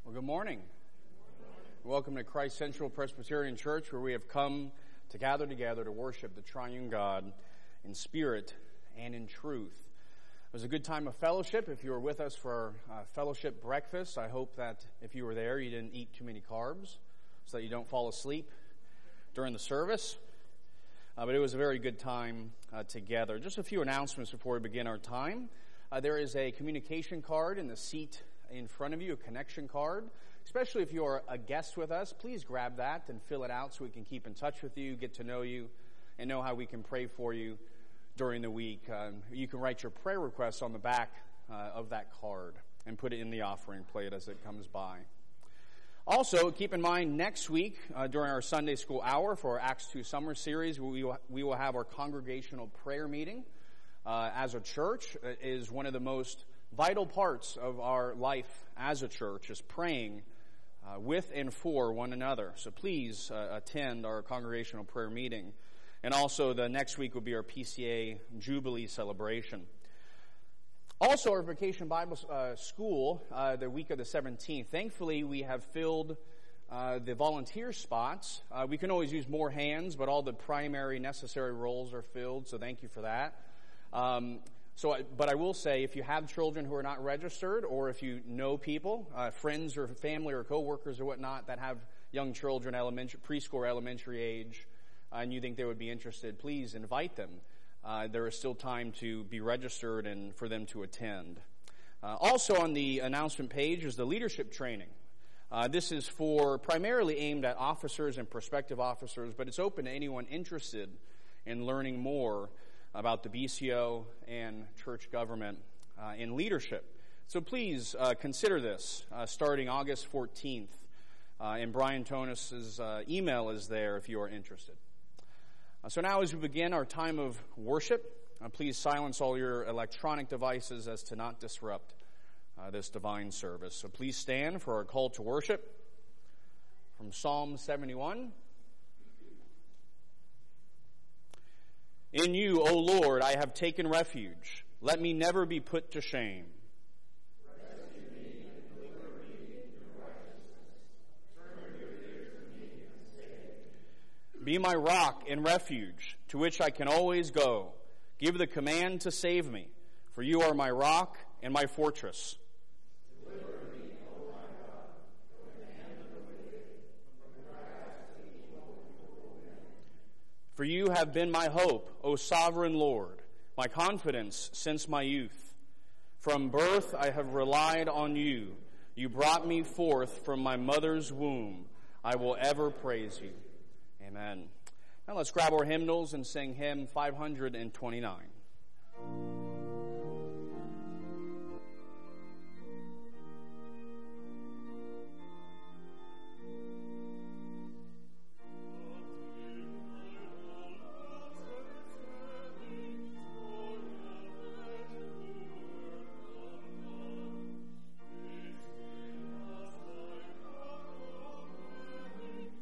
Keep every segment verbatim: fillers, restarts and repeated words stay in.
Well, good morning. Welcome to Christ Central Presbyterian Church, where we have come to gather together to worship the triune God in spirit and in truth. It was a good time of fellowship. If you were with us for our uh, fellowship breakfast, I hope that if you were there, you didn't eat too many carbs so that you don't fall asleep during the service. Uh, but it was a very good time uh, together. Just a few announcements before we begin our time. Uh, there is a communication card in the seat in front of you, a connection card. Especially if you're a guest with us, please grab that and fill it out so we can keep in touch with you, get to know you, and know how we can pray for you during the week. Um, you can write your prayer requests on the back uh, of that card and put it in the offering plate as it comes by. Also, keep in mind, next week, uh, during our Sunday school hour for our Acts two Summer Series, we will, we will have our congregational prayer meeting. Uh, as a church, it is one of the most vital parts of our life as a church, is praying uh, with and for one another. So please uh, attend our congregational prayer meeting. And also, the next week will be our P C A Jubilee celebration. Also, our Vacation Bible uh, School, uh, the week of the seventeenth. Thankfully, we have filled uh, the volunteer spots. Uh, we can always use more hands, but all the primary necessary roles are filled, so thank you for that. Um, so, but I will say, if you have children who are not registered, or if you know people, uh, friends or family or coworkers or whatnot that have young children, elementary, preschool or elementary age, uh, and you think they would be interested, please invite them. Uh, there is still time to be registered and for them to attend. Uh, also on the announcement page is the leadership training. Uh, this is for primarily aimed at officers and prospective officers, but it's open to anyone interested in learning more about the B C O and church government uh, in leadership. So please uh, consider this uh, starting August fourteenth. Uh, and Brian Tonus's uh, email is there if you are interested. Uh, so now as we begin our time of worship, uh, please silence all your electronic devices as to not disrupt uh, this divine service. So please stand for our call to worship from Psalm seventy-one. In you, O Lord, I have taken refuge. Let me never be put to shame. Rescue me and deliver me in your righteousness. Turn your ear to me and save. Be my rock and refuge, to which I can always go. Give the command to save me, for you are my rock and my fortress. Deliver me, O my God, from the hand of the wicked, from the grasp of evil and cruel men. For you have been my hope, O sovereign Lord, my confidence since my youth. From birth I have relied on you. You brought me forth from my mother's womb. I will ever praise you. Amen. Now let's grab our hymnals and sing hymn five hundred twenty-nine.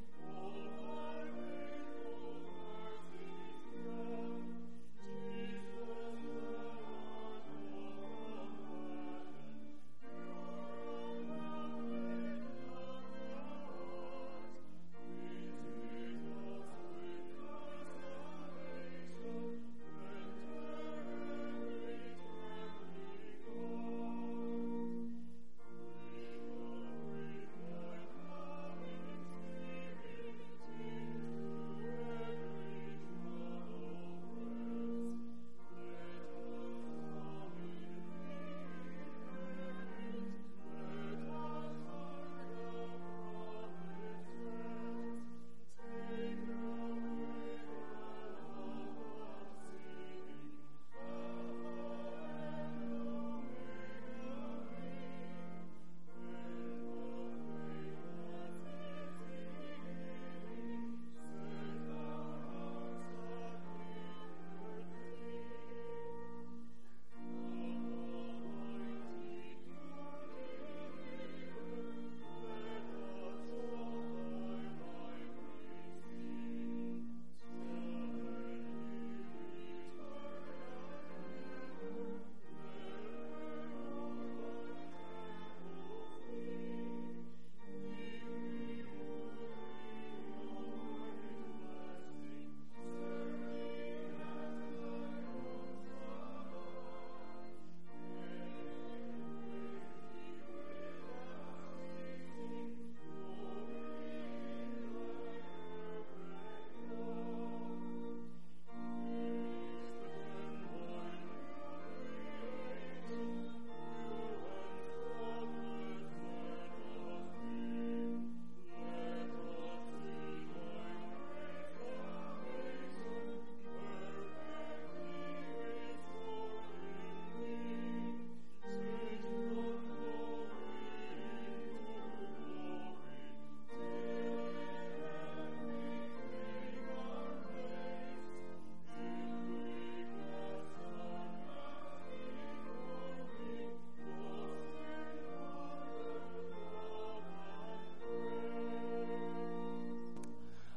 Jesus.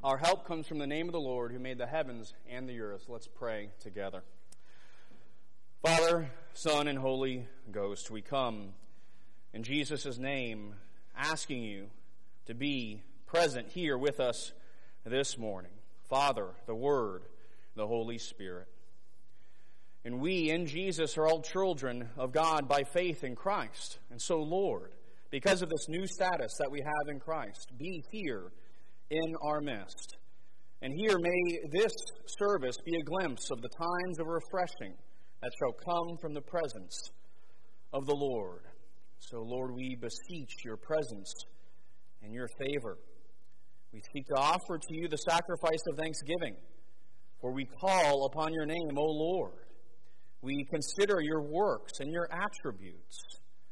Our help comes from the name of the Lord who made the heavens and the earth. Let's pray together. Father, Son, and Holy Ghost, we come in Jesus' name asking you to be present here with us this morning. Father, the Word, the Holy Spirit. And we in Jesus are all children of God by faith in Christ. And so, Lord, because of this new status that we have in Christ, be here in our midst. And here may this service be a glimpse of the times of refreshing that shall come from the presence of the Lord. So, Lord, we beseech your presence and your favor. We seek to offer to you the sacrifice of thanksgiving, for we call upon your name, O Lord. We consider your works and your attributes.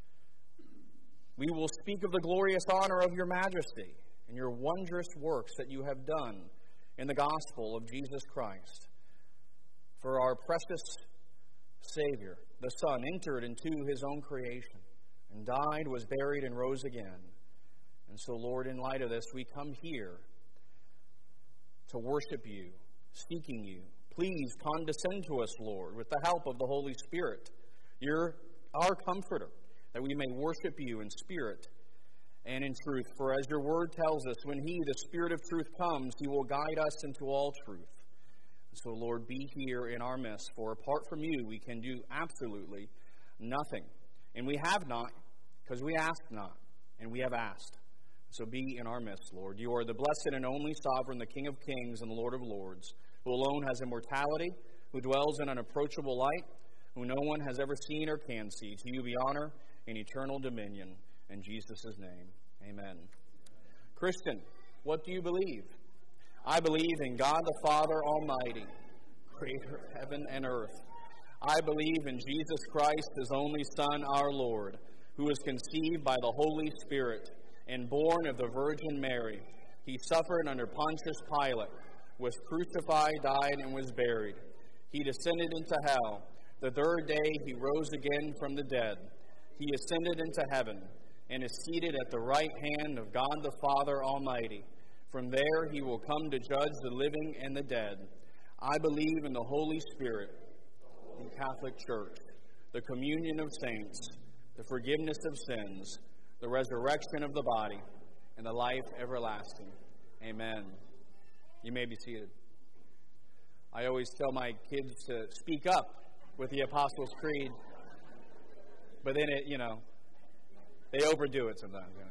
We will speak of the glorious honor of your majesty and your wondrous works that you have done in the gospel of Jesus Christ. For our precious Savior, the Son, entered into his own creation and died, was buried, and rose again. And so, Lord, in light of this, we come here to worship you, seeking you. Please condescend to us, Lord, with the help of the Holy Spirit. You're our comforter, that we may worship you in spirit and in truth. For as your word tells us, when he, the Spirit of truth, comes, he will guide us into all truth. So, Lord, be here in our midst, for apart from you, we can do absolutely nothing. And we have not, because we ask not, and we have asked. So be in our midst, Lord. You are the blessed and only sovereign, the King of kings and the Lord of lords, who alone has immortality, who dwells in unapproachable light, who no one has ever seen or can see. To you be honor and eternal dominion. In Jesus' name, amen. Christian, what do you believe? I believe in God the Father Almighty, creator of heaven and earth. I believe in Jesus Christ, his only Son, our Lord, who was conceived by the Holy Spirit and born of the Virgin Mary. He suffered under Pontius Pilate, was crucified, died, and was buried. He descended into hell. The third day he rose again from the dead. He ascended into heaven and is seated at the right hand of God the Father Almighty. From there he will come to judge the living and the dead. I believe in the Holy Spirit, the Catholic Church, the communion of saints, the forgiveness of sins, the resurrection of the body, and the life everlasting. Amen. You may be seated. I always tell my kids to speak up with the Apostles' Creed, but then it, you know, they overdo it sometimes. You know?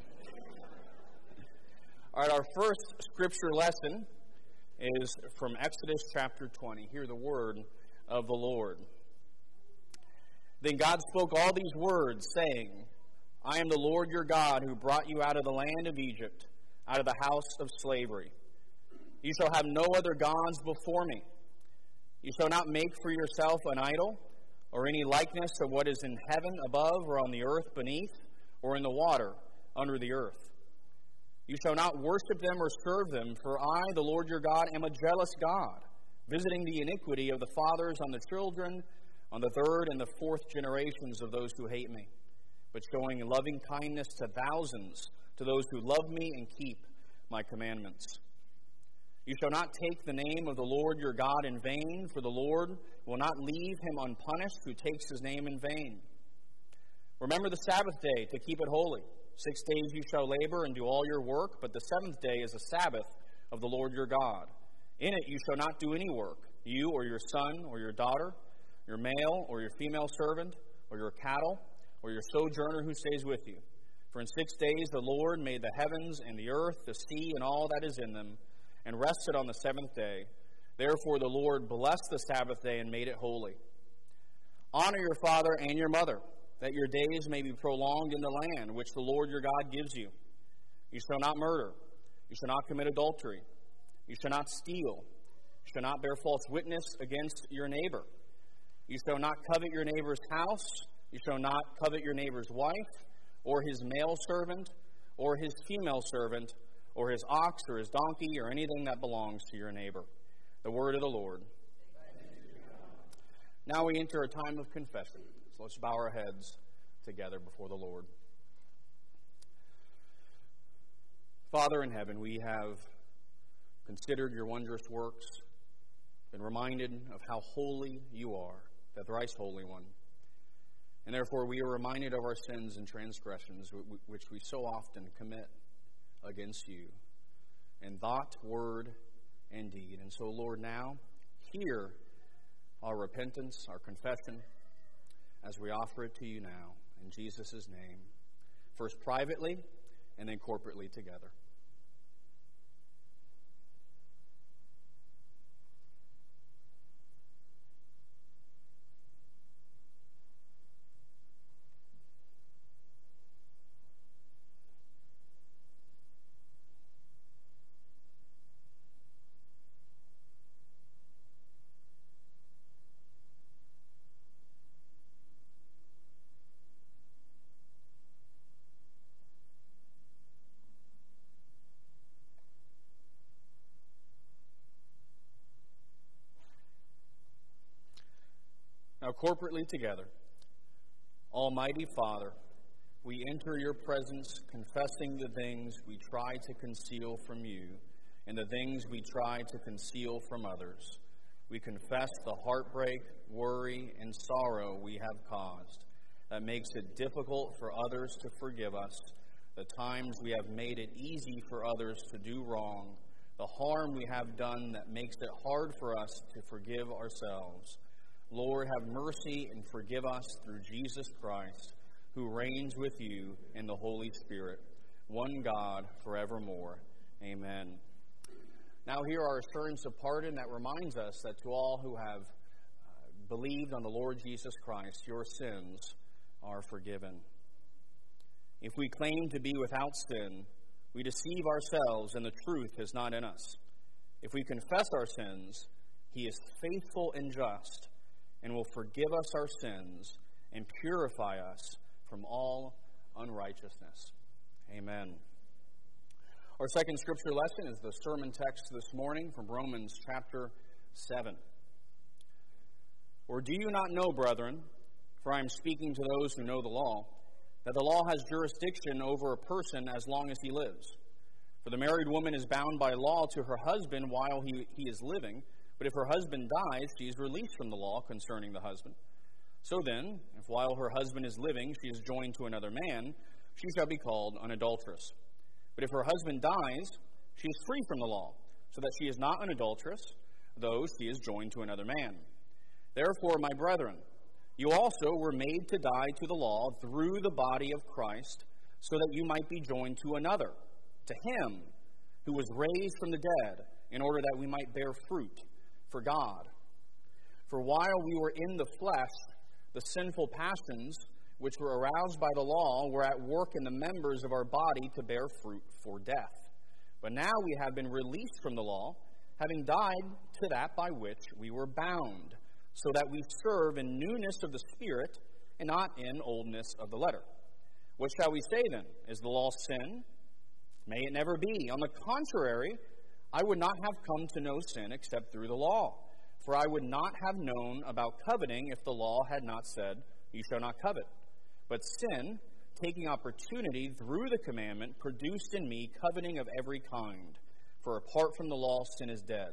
All right, our first scripture lesson is from Exodus chapter twenty. Hear the word of the Lord. Then God spoke all these words, saying, I am the Lord your God, who brought you out of the land of Egypt, out of the house of slavery. You shall have no other gods before me. You shall not make for yourself an idol, or any likeness of what is in heaven above, or on the earth beneath, or in the water under the earth. You shall not worship them or serve them, for I, the Lord your God, am a jealous God, visiting the iniquity of the fathers on the children, on the third and the fourth generations of those who hate me, but showing loving kindness to thousands, to those who love me and keep my commandments. You shall not take the name of the Lord your God in vain, for the Lord will not leave him unpunished who takes his name in vain. Remember the Sabbath day to keep it holy. Six days you shall labor and do all your work, but the seventh day is a Sabbath of the Lord your God. In it you shall not do any work, you or your son or your daughter, your male or your female servant, or your cattle, or your sojourner who stays with you. For in six days the Lord made the heavens and the earth, the sea, and all that is in them, and rested on the seventh day. Therefore the Lord blessed the Sabbath day and made it holy. Honor your father and your mother, that your days may be prolonged in the land which the Lord your God gives you. You shall not murder. You shall not commit adultery. You shall not steal. You shall not bear false witness against your neighbor. You shall not covet your neighbor's house. You shall not covet your neighbor's wife, or his male servant, or his female servant, or his ox, or his donkey, or anything that belongs to your neighbor. The word of the Lord. Now we enter a time of confession. So let's bow our heads together before the Lord. Father in heaven, we have considered your wondrous works, been reminded of how holy you are, the thrice Holy One. And therefore we are reminded of our sins and transgressions which we so often commit against you in thought, word, and deed. And so, Lord, now hear our repentance, our confession, as we offer it to you now in Jesus' name, first privately and then corporately together. Now, corporately together, Almighty Father, we enter your presence confessing the things we try to conceal from you and the things we try to conceal from others. We confess the heartbreak, worry, and sorrow we have caused that makes it difficult for others to forgive us, the times we have made it easy for others to do wrong, the harm we have done that makes it hard for us to forgive ourselves. Lord, have mercy and forgive us through Jesus Christ, who reigns with you in the Holy Spirit, one God, forevermore. Amen. Now hear our assurance of pardon that reminds us that to all who have uh, believed on the Lord Jesus Christ, your sins are forgiven. If we claim to be without sin, we deceive ourselves and the truth is not in us. If we confess our sins, he is faithful and just and will forgive us our sins and purify us from all unrighteousness. Amen. Our second scripture lesson is the sermon text this morning from Romans chapter seven. Or do you not know, brethren, for I am speaking to those who know the law, that the law has jurisdiction over a person as long as he lives? For the married woman is bound by law to her husband while he, he is living, but if her husband dies, she is released from the law concerning the husband. So then, if while her husband is living she is joined to another man, she shall be called an adulteress. But if her husband dies, she is free from the law, so that she is not an adulteress, though she is joined to another man. Therefore, my brethren, you also were made to die to the law through the body of Christ, so that you might be joined to another, to him who was raised from the dead, in order that we might bear fruit for God. For while we were in the flesh, the sinful passions which were aroused by the law were at work in the members of our body to bear fruit for death. But now we have been released from the law, having died to that by which we were bound, so that we serve in newness of the Spirit and not in oldness of the letter. What shall we say then? Is the law sin? May it never be. On the contrary, I would not have come to know sin except through the law. For I would not have known about coveting if the law had not said, you shall not covet. But sin, taking opportunity through the commandment, produced in me coveting of every kind. For apart from the law, sin is dead.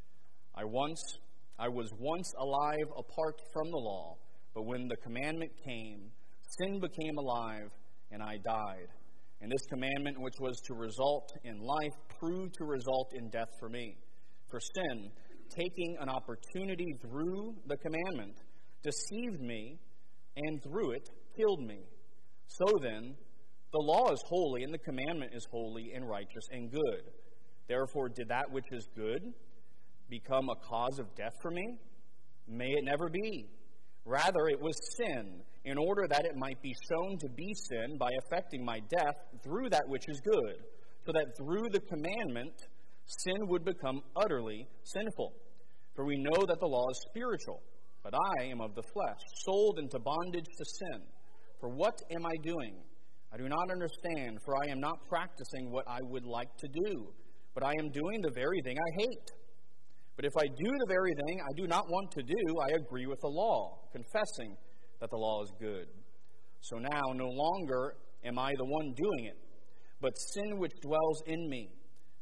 I once, I was once alive apart from the law, but when the commandment came, sin became alive, and I died. And this commandment, which was to result in life, proved to result in death for me. For sin, taking an opportunity through the commandment, deceived me, and through it killed me. So then, the law is holy, and the commandment is holy and righteous and good. Therefore, did that which is good become a cause of death for me? May it never be. Rather, it was sin, in order that it might be shown to be sin by effecting my death through that which is good, so that through the commandment, sin would become utterly sinful. For we know that the law is spiritual, but I am of the flesh, sold into bondage to sin. For what am I doing? I do not understand, for I am not practicing what I would like to do, but I am doing the very thing I hate. But if I do the very thing I do not want to do, I agree with the law, confessing that the law is good. So now no longer am I the one doing it, but sin which dwells in me.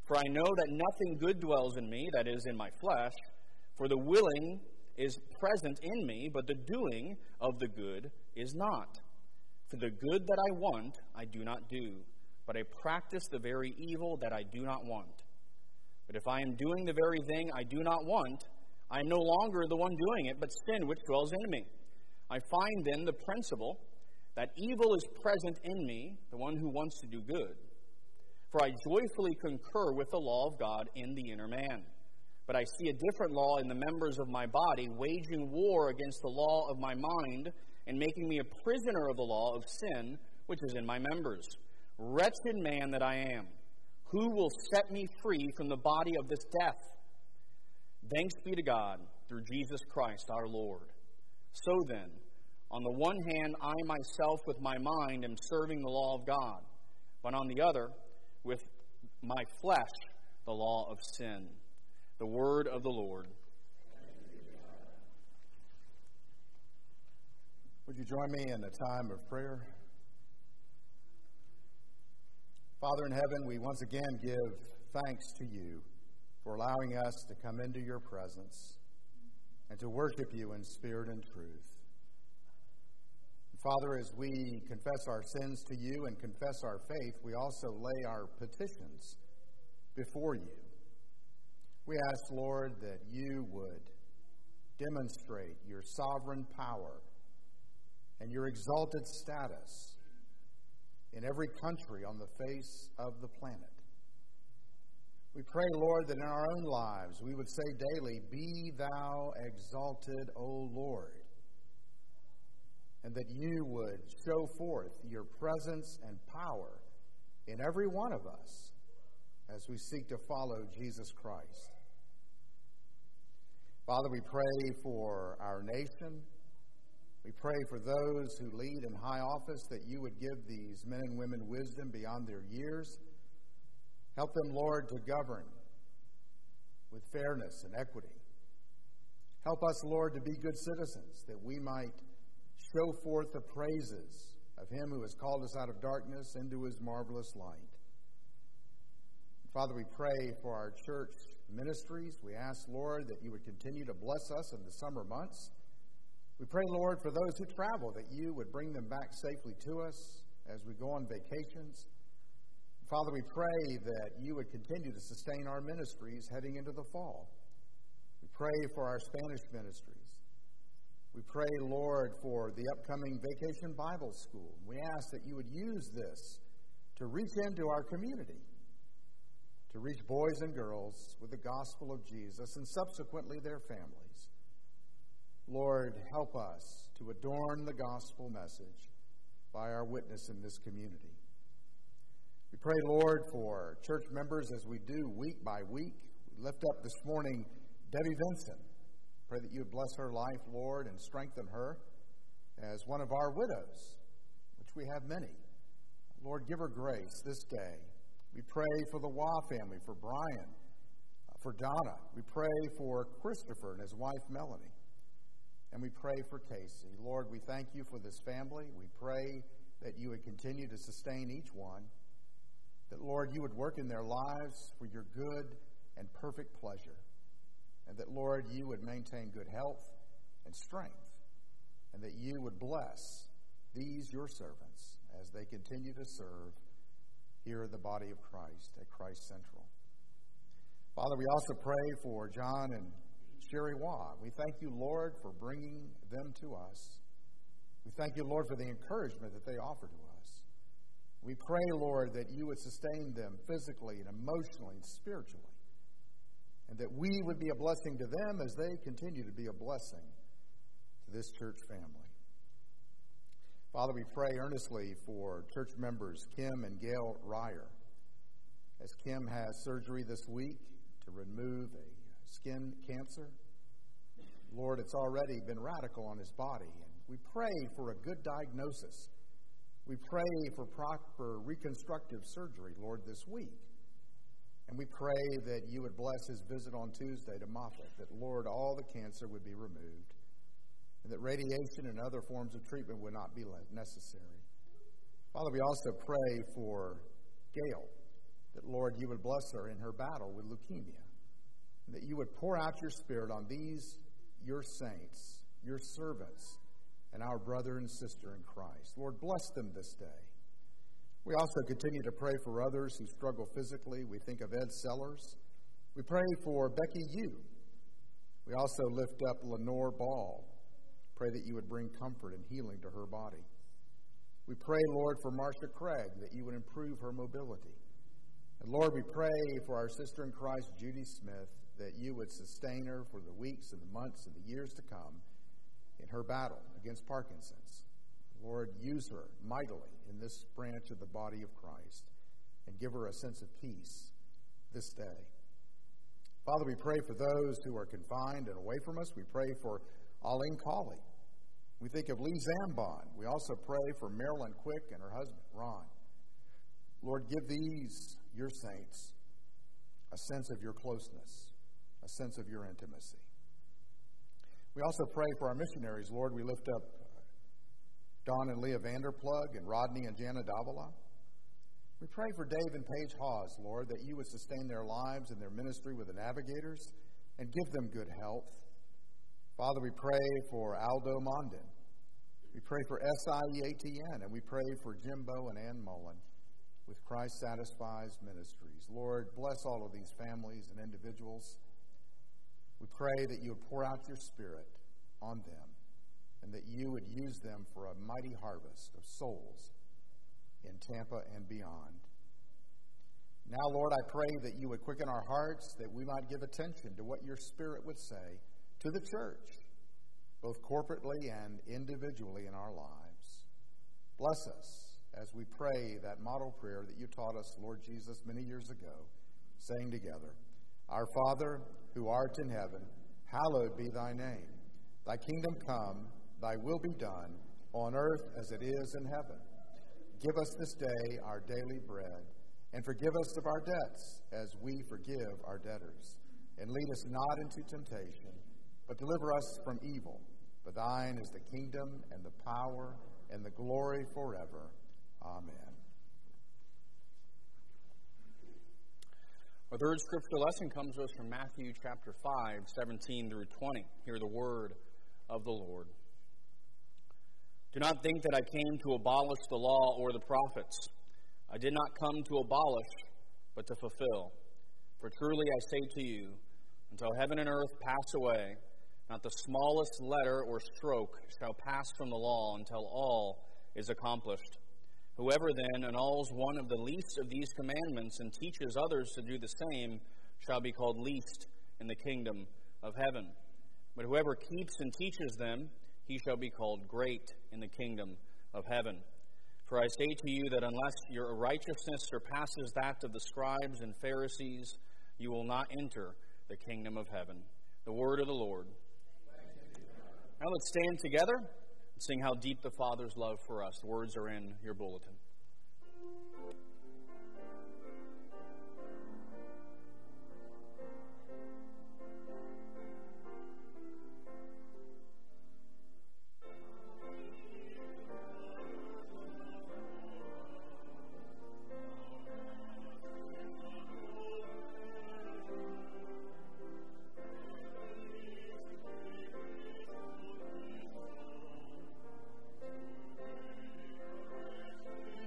For I know that nothing good dwells in me, that is, in my flesh, for the willing is present in me, but the doing of the good is not. For the good that I want, I do not do, but I practice the very evil that I do not want. But if I am doing the very thing I do not want, I am no longer the one doing it, but sin which dwells in me. I find then the principle that evil is present in me, the one who wants to do good. For I joyfully concur with the law of God in the inner man. But I see a different law in the members of my body, waging war against the law of my mind, and making me a prisoner of the law of sin, which is in my members. Wretched man that I am, who will set me free from the body of this death? Thanks be to God through Jesus Christ our Lord. So then, on the one hand, I myself with my mind am serving the law of God, but on the other, with my flesh, the law of sin. The word of the Lord. Would you join me in a time of prayer? Father in heaven, we once again give thanks to you for allowing us to come into your presence and to worship you in spirit and truth. Father, as we confess our sins to you and confess our faith, we also lay our petitions before you. We ask, Lord, that you would demonstrate your sovereign power and your exalted status in every country on the face of the planet. We pray, Lord, that in our own lives we would say daily, "Be thou exalted, O Lord," and that you would show forth your presence and power in every one of us as we seek to follow Jesus Christ. Father, we pray for our nation. We pray for those who lead in high office, that you would give these men and women wisdom beyond their years. Help them, Lord, to govern with fairness and equity. Help us, Lord, to be good citizens, that we might show forth the praises of him who has called us out of darkness into his marvelous light. Father, we pray for our church ministries. We ask, Lord, that you would continue to bless us in the summer months. We pray, Lord, for those who travel, that you would bring them back safely to us as we go on vacations. Father, we pray that you would continue to sustain our ministries heading into the fall. We pray for our Spanish ministries. We pray, Lord, for the upcoming Vacation Bible School. We ask that you would use this to reach into our community, to reach boys and girls with the gospel of Jesus and subsequently their families. Lord, help us to adorn the gospel message by our witness in this community. We pray, Lord, for church members as we do week by week. We lift up this morning Debbie Vinson. Pray that you would bless her life, Lord, and strengthen her as one of our widows, which we have many. Lord, give her grace this day. We pray for the Waugh family, for Brian, for Donna. We pray for Christopher and his wife, Melanie. And we pray for Casey. Lord, we thank you for this family. We pray that you would continue to sustain each one. That, Lord, you would work in their lives for your good and perfect pleasure. And that, Lord, you would maintain good health and strength. And that you would bless these, your servants, as they continue to serve here in the body of Christ at Christ Central. Father, we also pray for John and Sherry Waugh. We thank you, Lord, for bringing them to us. We thank you, Lord, for the encouragement that they offer to us. We pray, Lord, that you would sustain them physically and emotionally and spiritually, and that we would be a blessing to them as they continue to be a blessing to this church family. Father, we pray earnestly for church members Kim and Gail Ryer, as Kim has surgery this week to remove a skin cancer. Lord, it's already been radical on his body, and we pray for a good diagnosis. We pray for proper reconstructive surgery, Lord, this week. And we pray that you would bless his visit on Tuesday to Moffat, that, Lord, all the cancer would be removed, and that radiation and other forms of treatment would not be necessary. Father, we also pray for Gail, that, Lord, you would bless her in her battle with leukemia, and that you would pour out your Spirit on these, your saints, your servants, and our brother and sister in Christ. Lord, bless them this day. We also continue to pray for others who struggle physically. We think of Ed Sellers. We pray for Becky Yu. We also lift up Lenore Ball. Pray that you would bring comfort and healing to her body. We pray, Lord, for Marcia Craig, that you would improve her mobility. And Lord, we pray for our sister in Christ, Judy Smith, that you would sustain her for the weeks and the months and the years to come in her battle against Parkinson's. Lord, use her mightily in this branch of the body of Christ and give her a sense of peace this day. Father, we pray for those who are confined and away from us. We pray for Arlene Colley. We think of Lee Zambon. We also pray for Marilyn Quick and her husband, Ron. Lord, give these, your saints, a sense of your closeness, a sense of your intimacy. We also pray for our missionaries. Lord, we lift up Don and Leah Vanderplug and Rodney and Jana Davila. We pray for Dave and Paige Hawes, Lord, that you would sustain their lives and their ministry with the Navigators and give them good health. Father, we pray for Aldo Mondin. We pray for S I E A T N, and we pray for Jimbo and Ann Mullen with Christ Satisfies Ministries. Lord, bless all of these families and individuals. We pray that you would pour out your Spirit on them and that you would use them for a mighty harvest of souls in Tampa and beyond. Now, Lord, I pray that you would quicken our hearts, that we might give attention to what your Spirit would say to the church, both corporately and individually in our lives. Bless us as we pray that model prayer that you taught us, Lord Jesus, many years ago, saying together, Our Father, who art in heaven, hallowed be thy name. Thy kingdom come, thy will be done, on earth as it is in heaven. Give us this day our daily bread, and forgive us of our debts as we forgive our debtors. And lead us not into temptation, but deliver us from evil. For thine is the kingdom and the power and the glory forever. Amen. Our third scripture lesson comes to us from Matthew chapter five, seventeen through twenty. Hear the word of the Lord. Do not think that I came to abolish the law or the prophets. I did not come to abolish, but to fulfill. For truly I say to you, until heaven and earth pass away, not the smallest letter or stroke shall pass from the law until all is accomplished. Whoever then annuls one of the least of these commandments and teaches others to do the same shall be called least in the kingdom of heaven. But whoever keeps and teaches them, he shall be called great in the kingdom of heaven. For I say to you that unless your righteousness surpasses that of the scribes and Pharisees, you will not enter the kingdom of heaven. The word of the Lord. Now let's stand together and sing How Deep the Father's Love for Us. The words are in your bulletin. Thank you.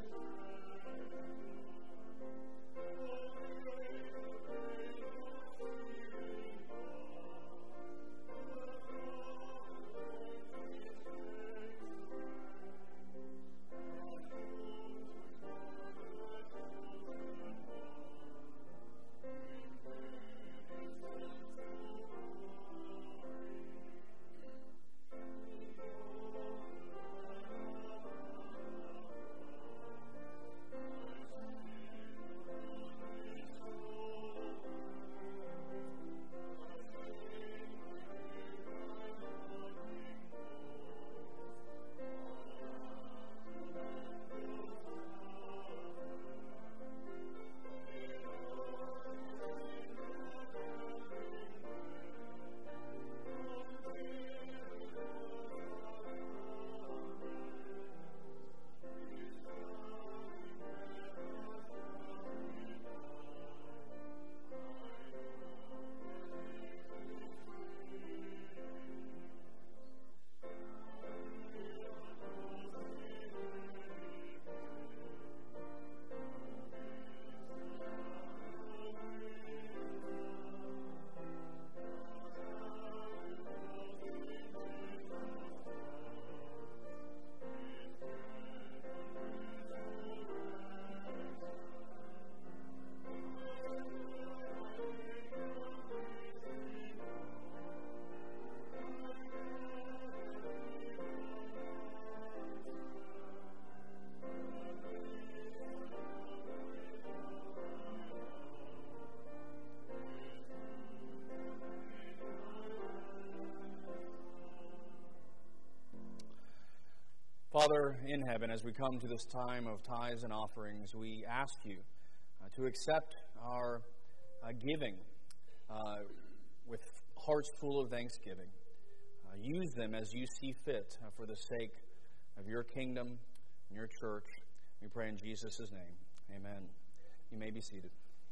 Father in heaven, as we come to this time of tithes and offerings, we ask you uh, to accept our uh, giving uh, with hearts full of thanksgiving. Uh, use them as you see fit uh, for the sake of your kingdom and your church. We pray in Jesus' name. Amen. You may be seated.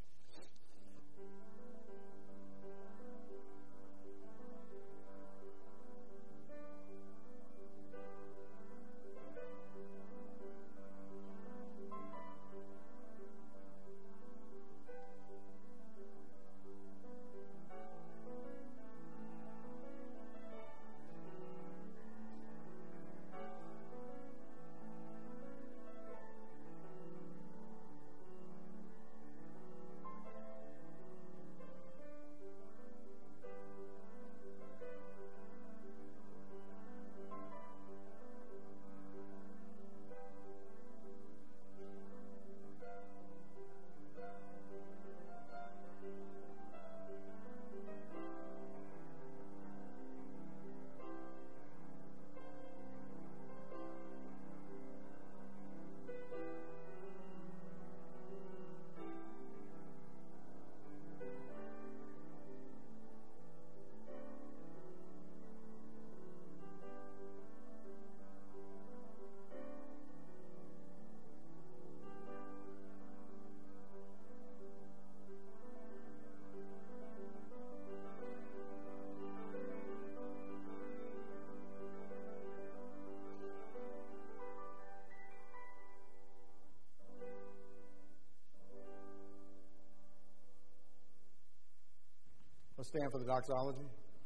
Let's stand for the doxology.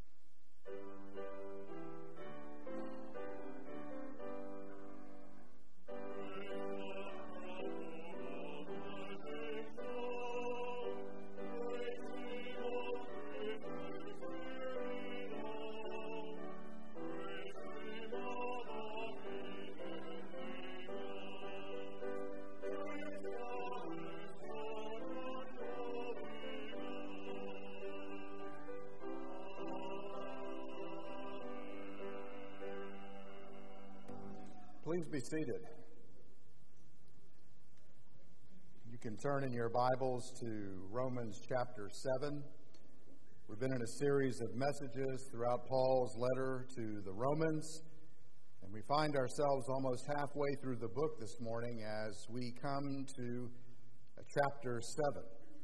Please be seated. You can turn in your Bibles to Romans chapter seven. We've been in a series of messages throughout Paul's letter to the Romans, and we find ourselves almost halfway through the book this morning as we come to chapter seven.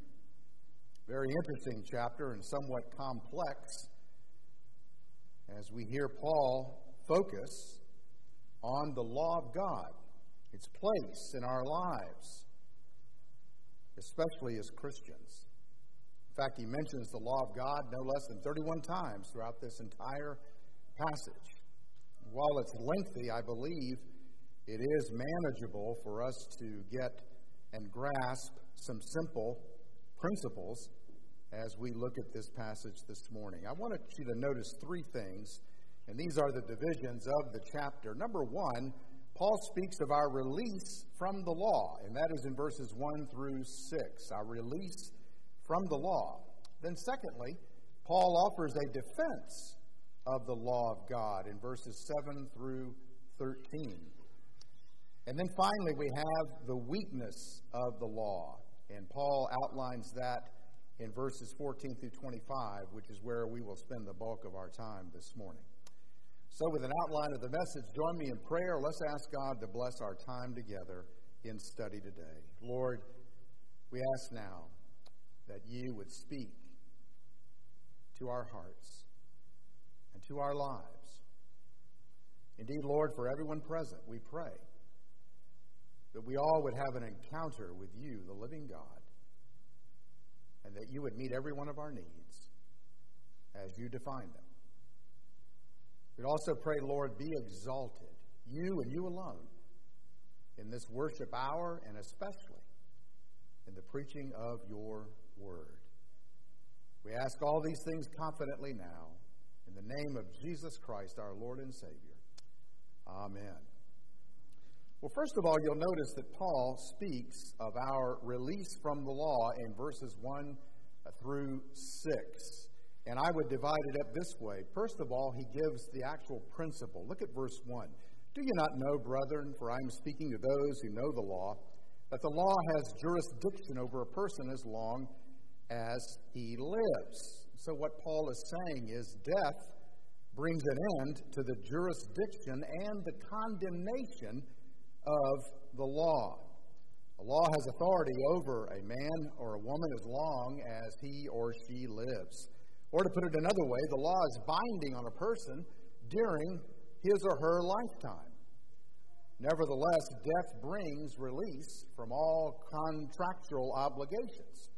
Very interesting chapter and somewhat complex as we hear Paul focus on the law of God, its place in our lives, especially as Christians. In fact, he mentions the law of God no less than thirty-one times throughout this entire passage. While it's lengthy, I believe it is manageable for us to get and grasp some simple principles as we look at this passage this morning. I wanted you to notice three things, and these are the divisions of the chapter. Number one, Paul speaks of our release from the law, and that is in verses one through six, our release from the law. Then secondly, Paul offers a defense of the law of God in verses seven through thirteen. And then finally, we have the weakness of the law, and Paul outlines that in verses fourteen through twenty-five, which is where we will spend the bulk of our time this morning. So with an outline of the message, join me in prayer. Let's ask God to bless our time together in study today. Lord, we ask now that you would speak to our hearts and to our lives. Indeed, Lord, for everyone present, we pray that we all would have an encounter with you, the living God, and that you would meet every one of our needs as you define them. We'd also pray, Lord, be exalted, you and you alone, in this worship hour and especially in the preaching of your word. We ask all these things confidently now in the name of Jesus Christ, our Lord and Savior. Amen. Well, first of all, you'll notice that Paul speaks of our release from the law in verses one through six. And I would divide it up this way. First of all, he gives the actual principle. Look at verse one. Do you not know, brethren, for I am speaking to those who know the law, that the law has jurisdiction over a person as long as he lives? So what Paul is saying is death brings an end to the jurisdiction and the condemnation of the law. The law has authority over a man or a woman as long as he or she lives. Or to put it another way, the law is binding on a person during his or her lifetime. Nevertheless, death brings release from all contractual obligations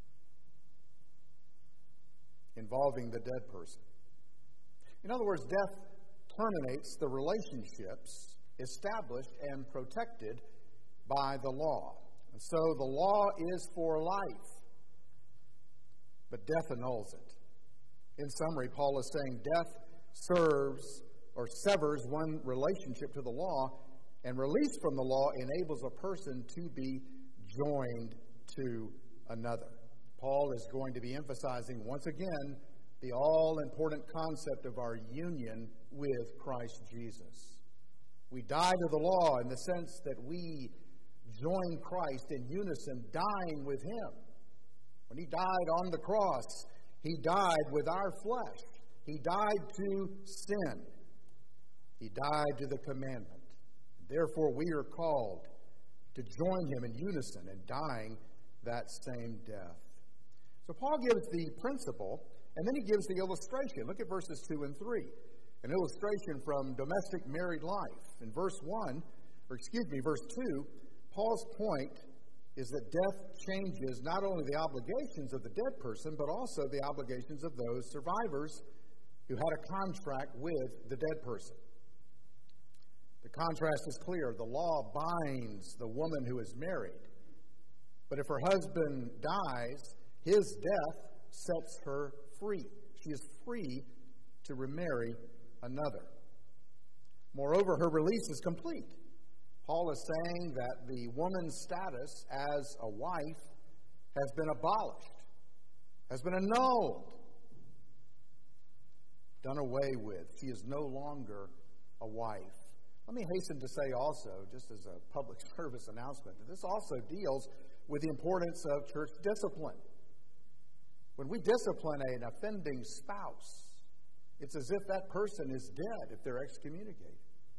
involving the dead person. In other words, death terminates the relationships established and protected by the law. And so the law is for life, but death annuls it. In summary, Paul is saying death serves or severs one relationship to the law, and release from the law enables a person to be joined to another. Paul is going to be emphasizing once again the all-important concept of our union with Christ Jesus. We die to the law in the sense that we join Christ in unison, dying with Him. When He died on the cross, He died with our flesh. He died to sin. He died to the commandment. Therefore, we are called to join Him in unison in dying that same death. So Paul gives the principle, and then he gives the illustration. Look at verses two and three. An illustration from domestic married life. In verse one, or excuse me, verse two, Paul's point is that death changes not only the obligations of the dead person, but also the obligations of those survivors who had a contract with the dead person. The contrast is clear. The law binds the woman who is married. But if her husband dies, his death sets her free. She is free to remarry another. Moreover, her release is complete. Paul is saying that the woman's status as a wife has been abolished, has been annulled, done away with. She is no longer a wife. Let me hasten to say also, just as a public service announcement, that this also deals with the importance of church discipline. When we discipline an offending spouse, it's as if that person is dead if they're excommunicated.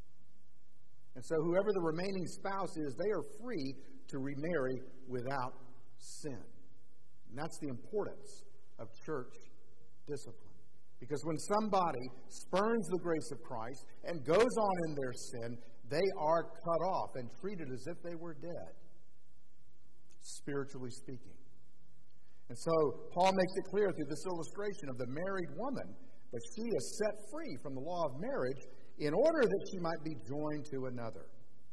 And so whoever the remaining spouse is, they are free to remarry without sin. And that's the importance of church discipline. Because when somebody spurns the grace of Christ and goes on in their sin, they are cut off and treated as if they were dead, spiritually speaking. And so Paul makes it clear through this illustration of the married woman that she is set free from the law of marriage in order that she might be joined to another.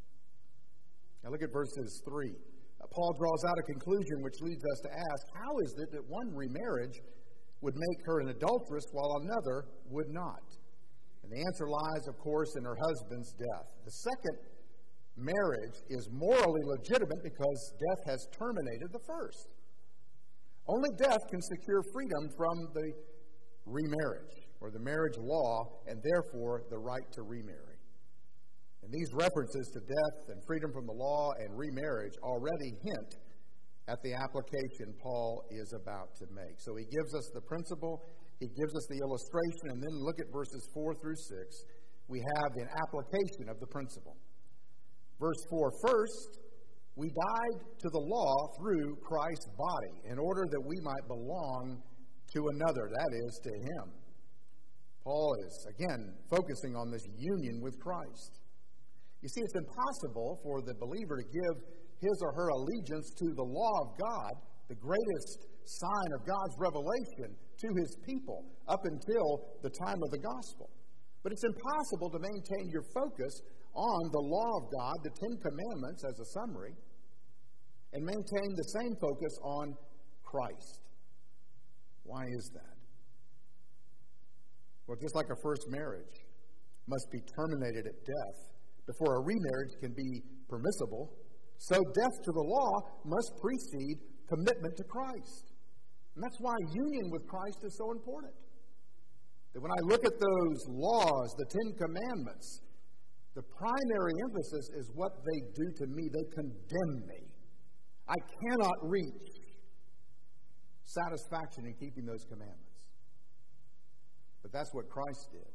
Now look at verses three. Uh, Paul draws out a conclusion which leads us to ask, how is it that one remarriage would make her an adulteress while another would not? And the answer lies, of course, in her husband's death. The second marriage is morally legitimate because death has terminated the first. Only death can secure freedom from the remarriage, or the marriage law, and therefore the right to remarry. And these references to death and freedom from the law and remarriage already hint at the application Paul is about to make. So he gives us the principle, he gives us the illustration, and then look at verses four through six. We have an application of the principle. Verse four, first, we died to the law through Christ's body in order that we might belong to another, that is, to Him. Paul is, again, focusing on this union with Christ. You see, it's impossible for the believer to give his or her allegiance to the law of God, the greatest sign of God's revelation to His people up until the time of the gospel. But it's impossible to maintain your focus on the law of God, the Ten Commandments as a summary, and maintain the same focus on Christ. Why is that? Well, just like a first marriage must be terminated at death before a remarriage can be permissible, so death to the law must precede commitment to Christ. And that's why union with Christ is so important. That when I look at those laws, the Ten Commandments, The primary emphasis is what they do to me. They condemn me. I cannot reach satisfaction in keeping those commandments. But that's what Christ did.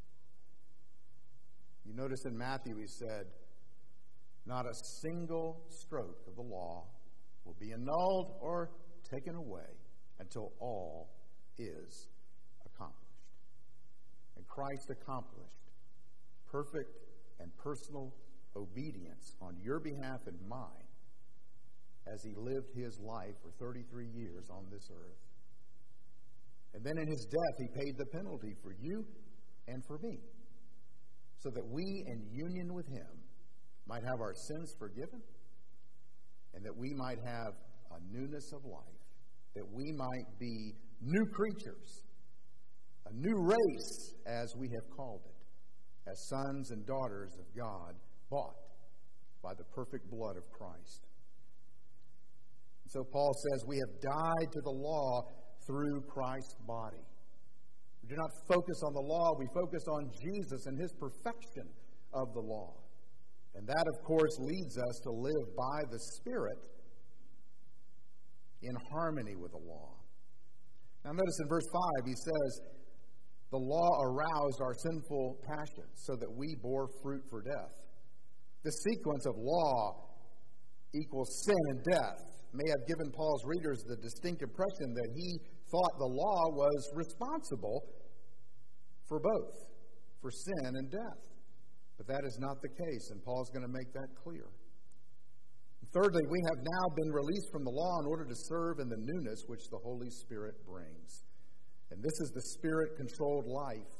You notice in Matthew he said, not a single stroke of the law will be annulled or taken away until all is accomplished. And Christ accomplished perfect and personal obedience on your behalf and mine as he lived his life for thirty-three years on this earth. And then in his death, he paid the penalty for you and for me, so that we, in union with him, might have our sins forgiven, and that we might have a newness of life, that we might be new creatures, a new race, as we have called it, as sons and daughters of God, bought by the perfect blood of Christ. And so Paul says we have died to the law through Christ's body. We do not focus on the law, we focus on Jesus and his perfection of the law. And that, of course, leads us to live by the Spirit in harmony with the law. Now notice in verse five, he says, the law aroused our sinful passions so that we bore fruit for death. The sequence of law equals sin and death may have given Paul's readers the distinct impression that he thought the law was responsible for both, for sin and death. But that is not the case, and Paul's going to make that clear. Thirdly, we have now been released from the law in order to serve in the newness which the Holy Spirit brings. And this is the Spirit-controlled life.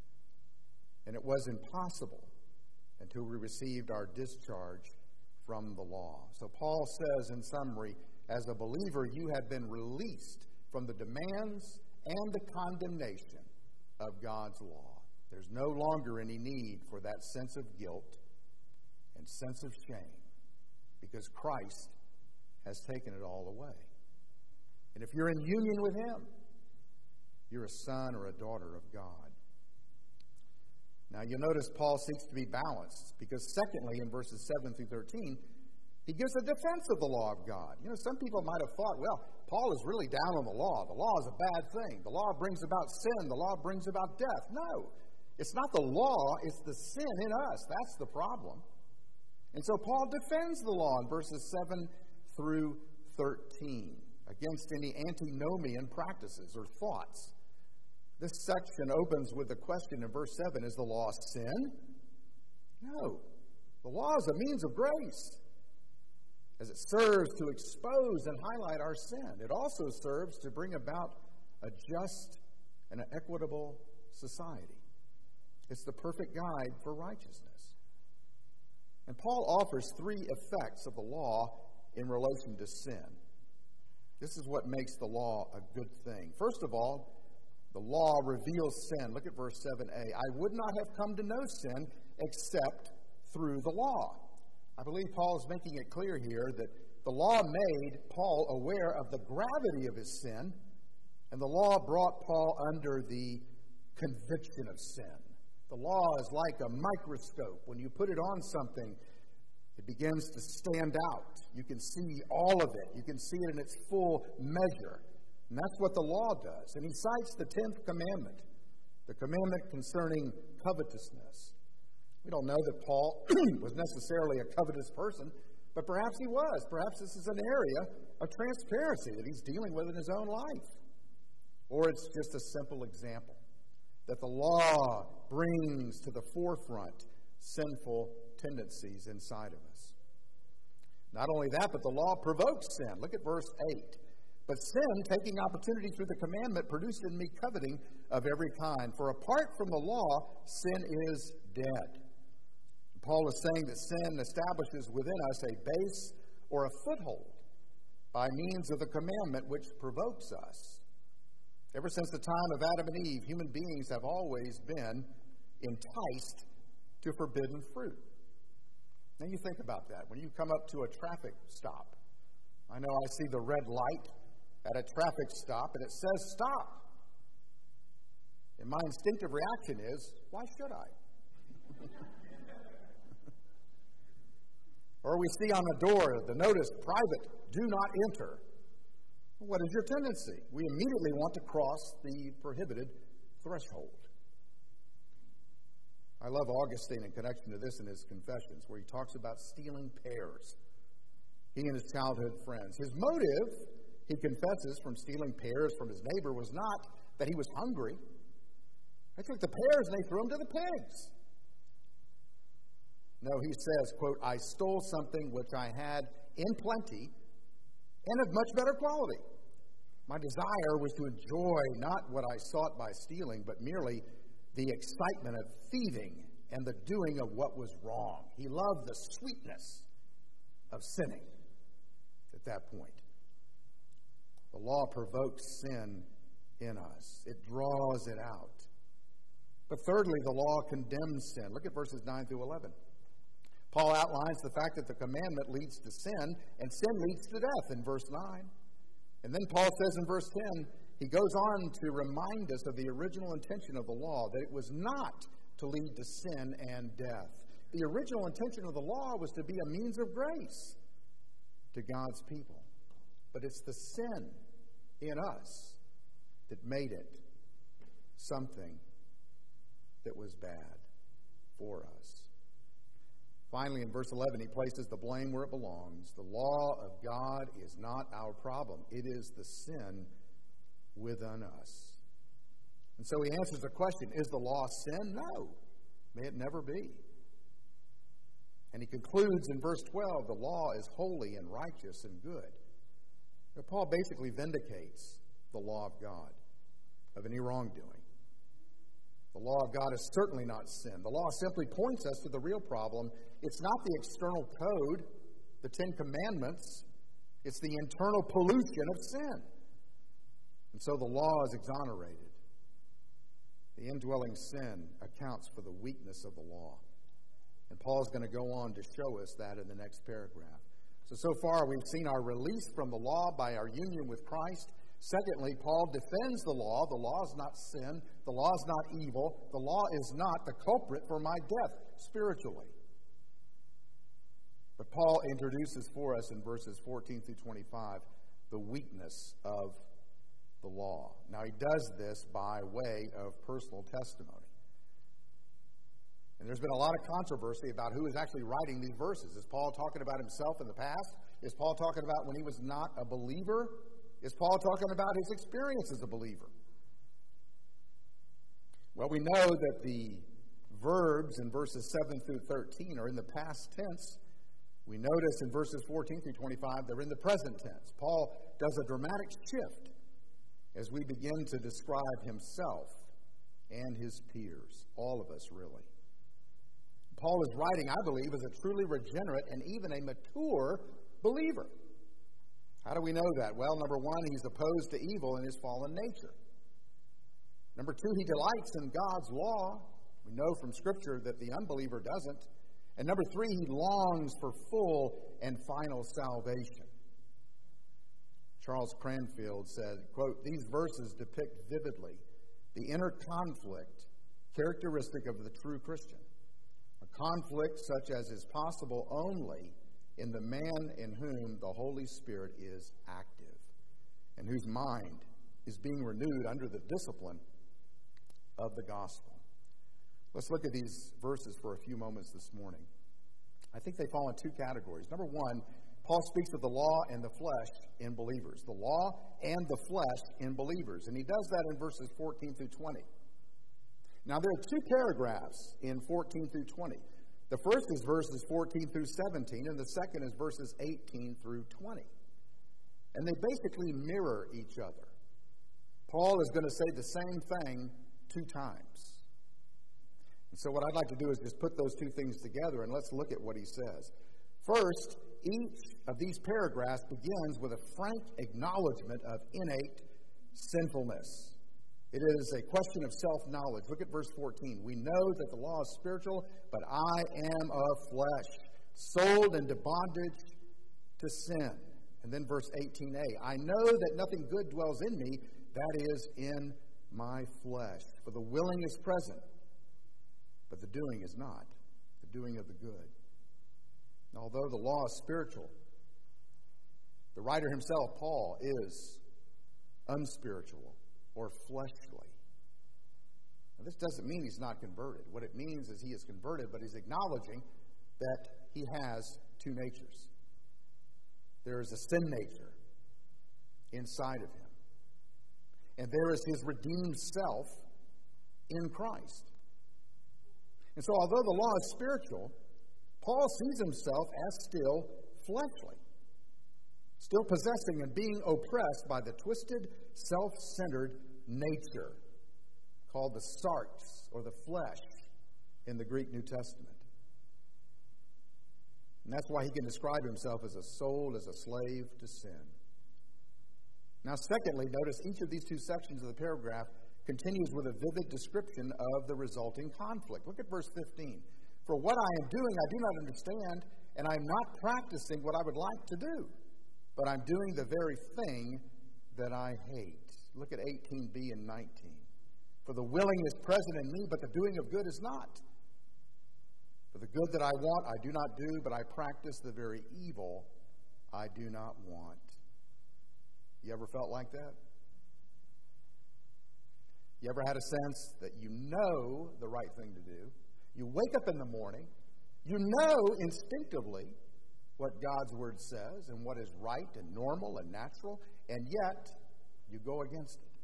And it was impossible until we received our discharge from the law. So Paul says in summary, as a believer, you have been released from the demands and the condemnation of God's law. There's no longer any need for that sense of guilt and sense of shame, because Christ has taken it all away. And if you're in union with him, you're a son or a daughter of God. Now, you'll notice Paul seeks to be balanced, because secondly, in verses seven through thirteen, he gives a defense of the law of God. You know, some people might have thought, well, Paul is really down on the law. The law is a bad thing. The law brings about sin. The law brings about death. No, it's not the law. It's the sin in us. That's the problem. And so Paul defends the law in verses seven through thirteen against any antinomian practices or thoughts. This section opens with the question in verse seven, is the law sin? No. The law is a means of grace, as it serves to expose and highlight our sin. It also serves to bring about a just and an equitable society. It's the perfect guide for righteousness. And Paul offers three effects of the law in relation to sin. This is what makes the law a good thing. First of all, the law reveals sin. Look at verse seven a. I would not have come to know sin except through the law. I believe Paul is making it clear here that the law made Paul aware of the gravity of his sin, and the law brought Paul under the conviction of sin. The law is like a microscope. When you put it on something, it begins to stand out. You can see all of it. You can see it in its full measure. And that's what the law does. And he cites the tenth commandment, the commandment concerning covetousness. We don't know that Paul was necessarily a covetous person, but perhaps he was. Perhaps this is an area of transparency that he's dealing with in his own life. Or it's just a simple example that the law brings to the forefront sinful tendencies inside of us. Not only that, but the law provokes sin. Look at verse eight. But sin, taking opportunity through the commandment, produced in me coveting of every kind. For apart from the law, sin is dead. Paul is saying that sin establishes within us a base or a foothold by means of the commandment which provokes us. Ever since the time of Adam and Eve, human beings have always been enticed to forbidden fruit. Now you think about that. When you come up to a traffic stop, I know I see the red light at a traffic stop and it says stop. And my instinctive reaction is, why should I? Or we see on the door the notice, private, do not enter. What is your tendency? We immediately want to cross the prohibited threshold. I love Augustine in connection to this in his Confessions, where he talks about stealing pears. He and his childhood friends. His motive, he confesses, from stealing pears from his neighbor was not that he was hungry. They took the pears and they threw them to the pigs. No, he says, quote, I stole something which I had in plenty and of much better quality. My desire was to enjoy not what I sought by stealing, but merely the excitement of thieving and the doing of what was wrong. He loved the sweetness of sinning at that point. The law provokes sin in us. It draws it out. But thirdly, the law condemns sin. Look at verses nine through eleven. Paul outlines the fact that the commandment leads to sin, and sin leads to death in verse nine. And then Paul says in verse ten, he goes on to remind us of the original intention of the law, that it was not to lead to sin and death. The original intention of the law was to be a means of grace to God's people. But it's the sin in us that made it something that was bad for us. Finally, in verse eleven, he places the blame where it belongs. The law of God is not our problem. It is the sin within us. And so he answers the question, is the law sin? No. May it never be. And he concludes in verse twelve, the law is holy and righteous and good. Now, Paul basically vindicates the law of God of any wrongdoing. The law of God is certainly not sin. The law simply points us to the real problem. It's not the external code, the Ten Commandments. It's the internal pollution of sin. And so the law is exonerated. The indwelling sin accounts for the weakness of the law. And Paul is going to go on to show us that in the next paragraph. So, so far we've seen our release from the law by our union with Christ. Secondly, Paul defends the law. The law is not sin. The law is not evil. The law is not the culprit for my death spiritually. But Paul introduces for us in verses fourteen through twenty-five the weakness of the law. Now, he does this by way of personal testimony. And there's been a lot of controversy about who is actually writing these verses. Is Paul talking about himself in the past? Is Paul talking about when he was not a believer? Is Paul talking about his experience as a believer? Well, we know that the verbs in verses seven through thirteen are in the past tense. We notice in verses fourteen through twenty-five, they're in the present tense. Paul does a dramatic shift as we begin to describe himself and his peers, all of us really. Paul is writing, I believe, as a truly regenerate and even a mature believer. How do we know that? Well, number one, he's opposed to evil in his fallen nature. Number two, he delights in God's law. We know from Scripture that the unbeliever doesn't. And number three, he longs for full and final salvation. Charles Cranfield said, quote, these verses depict vividly the inner conflict characteristic of the true Christian. A conflict such as is possible only in the man in whom the Holy Spirit is active and whose mind is being renewed under the discipline of the gospel. Let's look at these verses for a few moments this morning. I think they fall in two categories. Number one, Paul speaks of the law and the flesh in believers. The law and the flesh in believers. And he does that in verses fourteen through twenty. Now, there are two paragraphs in fourteen through twenty. The first is verses fourteen through seventeen, and the second is verses eighteen through twenty. And they basically mirror each other. Paul is going to say the same thing two times. And so what I'd like to do is just put those two things together, and let's look at what he says. First, each of these paragraphs begins with a frank acknowledgement of innate sinfulness. It is a question of self-knowledge. Look at verse fourteen. We know that the law is spiritual, but I am of flesh, sold into bondage to sin. And then verse eighteen a, I know that nothing good dwells in me, that is, in my flesh. For the willing is present, but the doing is not, the doing of the good. Although the law is spiritual, the writer himself, Paul, is unspiritual or fleshly. Now, this doesn't mean he's not converted. What it means is he is converted, but he's acknowledging that he has two natures. There is a sin nature inside of him, and there is his redeemed self in Christ. And so although the law is spiritual, Paul sees himself as still fleshly, still possessing and being oppressed by the twisted, self-centered nature called the sarx, or the flesh, in the Greek New Testament. And that's why he can describe himself as a soul, as a slave to sin. Now, secondly, notice each of these two sections of the paragraph continues with a vivid description of the resulting conflict. Look at verse fifteen. For what I am doing, I do not understand, and I am not practicing what I would like to do, but I'm doing the very thing that I hate. Look at eighteen b and nineteen. For the willing is present in me, but the doing of good is not. For the good that I want, I do not do, but I practice the very evil I do not want. You ever felt like that? You ever had a sense that you know the right thing to do? You wake up in the morning, you know instinctively what God's Word says and what is right and normal and natural, and yet you go against it.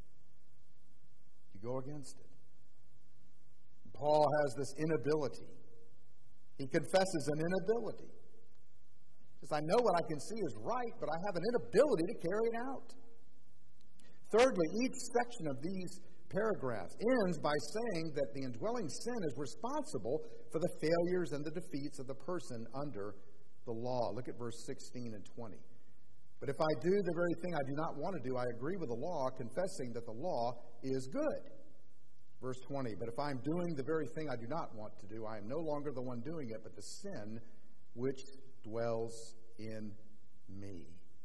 You go against it. Paul has this inability. He confesses an inability. He says, I know what I can see is right, but I have an inability to carry it out. Thirdly, each section of these paragraphs ends by saying that the indwelling sin is responsible for the failures and the defeats of the person under the law. Look at verse sixteen and twenty. But if I do the very thing I do not want to do, I agree with the law, confessing that the law is good. Verse twenty, but if I am doing the very thing I do not want to do, I am no longer the one doing it, but the sin which dwells in me.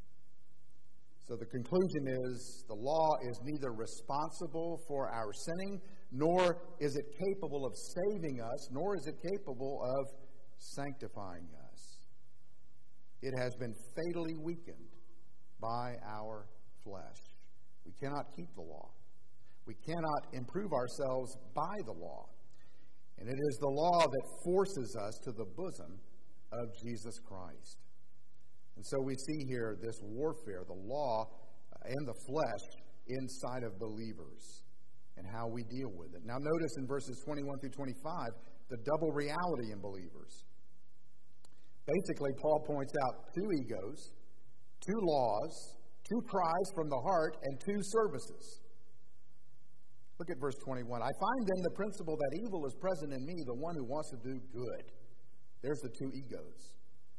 So the conclusion is the law is neither responsible for our sinning, nor is it capable of saving us, nor is it capable of sanctifying us. It has been fatally weakened by our flesh. We cannot keep the law. We cannot improve ourselves by the law. And it is the law that forces us to the bosom of Jesus Christ. And so we see here this warfare, the law and the flesh inside of believers and how we deal with it. Now notice in verses twenty-one through twenty-five, the double reality in believers. Basically, Paul points out two egos, two laws, two cries from the heart, and two services. Look at verse twenty-one. I find then the principle that evil is present in me, the one who wants to do good. There's the two egos.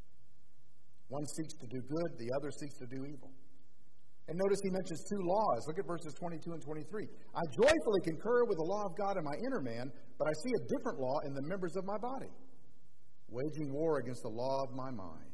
One seeks to do good, the other seeks to do evil. And notice he mentions two laws. Look at verses twenty-two and twenty-three. I joyfully concur with the law of God in my inner man, but I see a different law in the members of my body, waging war against the law of my mind.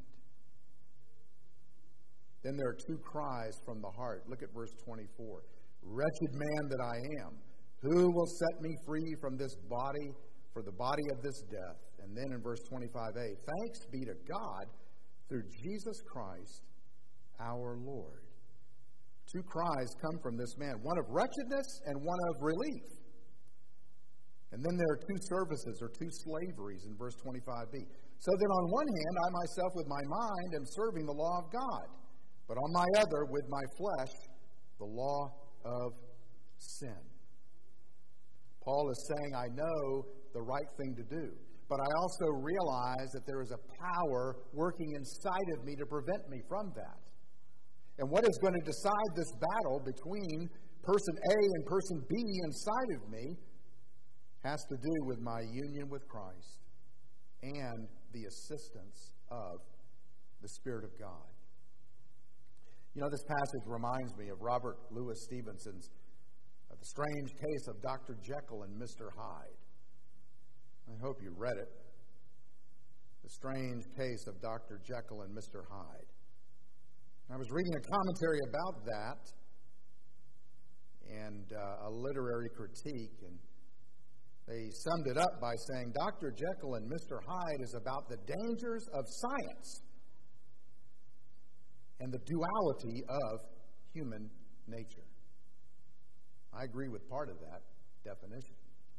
Then there are two cries from the heart. Look at verse twenty-four. Wretched man that I am, who will set me free from this body, for the body of this death? And then in verse twenty-five a, thanks be to God through Jesus Christ our Lord. Two cries come from this man, one of wretchedness and one of relief. And then there are two services or two slaveries in verse twenty-five b. So then on one hand, I myself with my mind am serving the law of God, but on my other, with my flesh, the law of sin. Paul is saying, I know the right thing to do, but I also realize that there is a power working inside of me to prevent me from that. And what is going to decide this battle between person A and person B inside of me has to do with my union with Christ and the assistance of the Spirit of God. You know, this passage reminds me of Robert Louis Stevenson's uh, The Strange Case of Doctor Jekyll and Mister Hyde. I hope you read it. The Strange Case of Doctor Jekyll and Mister Hyde. I was reading a commentary about that and uh, a literary critique, and They summed it up by saying Doctor Jekyll and Mister Hyde is about the dangers of science and the duality of human nature. I agree with part of that definition.